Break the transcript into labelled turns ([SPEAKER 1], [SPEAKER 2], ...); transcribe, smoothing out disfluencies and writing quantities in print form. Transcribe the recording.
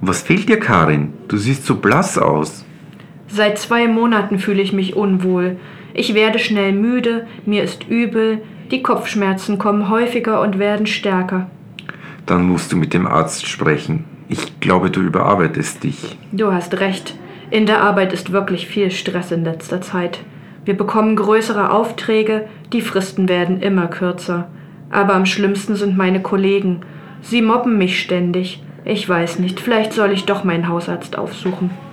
[SPEAKER 1] Was fehlt dir, Karin? Du siehst so blass aus.
[SPEAKER 2] Seit 2 Monaten fühle ich mich unwohl. Ich werde schnell müde, mir ist übel, die Kopfschmerzen kommen häufiger und werden stärker.
[SPEAKER 1] Dann musst du mit dem Arzt sprechen. Ich glaube, du überarbeitest dich.
[SPEAKER 2] Du hast recht. In der Arbeit ist wirklich viel Stress in letzter Zeit. Wir bekommen größere Aufträge, die Fristen werden immer kürzer. Aber am schlimmsten sind meine Kollegen. Sie mobben mich ständig. Ich weiß nicht, vielleicht soll ich doch meinen Hausarzt aufsuchen.